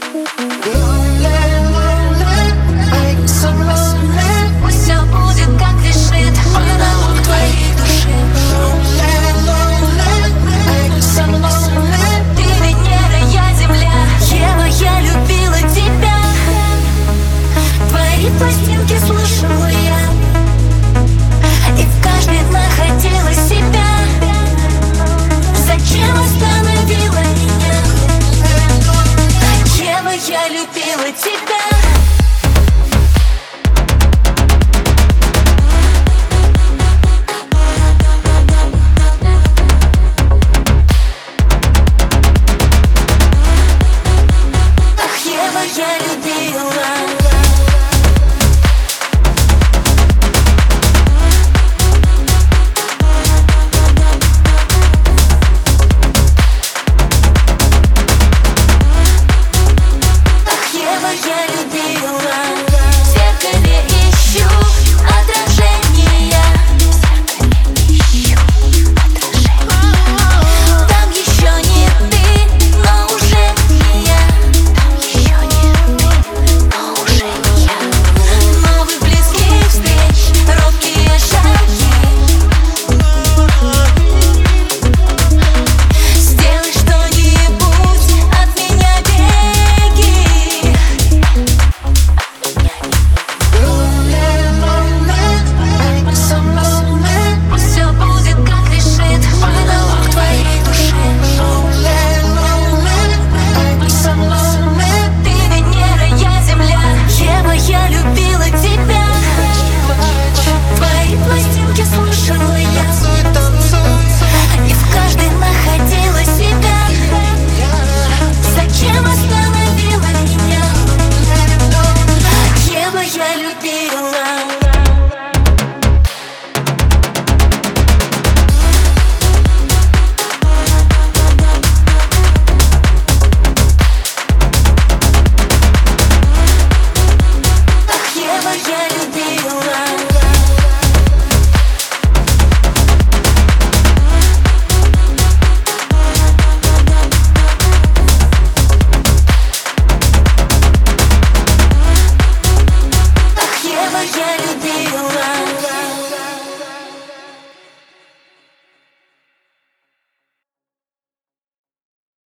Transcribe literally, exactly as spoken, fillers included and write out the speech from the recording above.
Все будет как решит монолог твоей души. Со мной ты Венера, я Земля. Ева, я любила тебя. Твои пластинки слушала я, и в каждой находила себя. Зачем остановила меня? Ева, я любила тебя.